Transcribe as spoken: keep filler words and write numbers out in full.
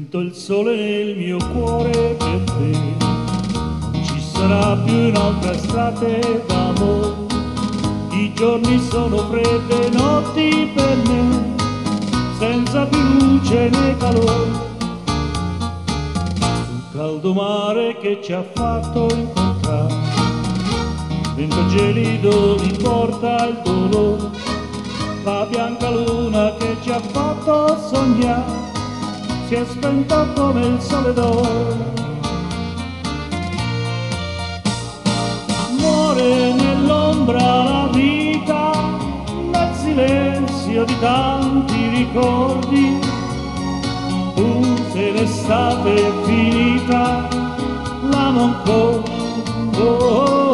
Sento il sole nel mio cuore per te, non ci sarà più un'altra estate d'amore. I giorni sono fredde, notti per me, senza più luce né calore. Un caldo mare che ci ha fatto incontrare, vento gelido mi porta il dolore, la bianca luna che ci ha fatto sognare si è spenta come il sole d'oro. Muore nell'ombra la vita, nel silenzio di tanti ricordi. Tu se l'estate è finita, l'amo ancora.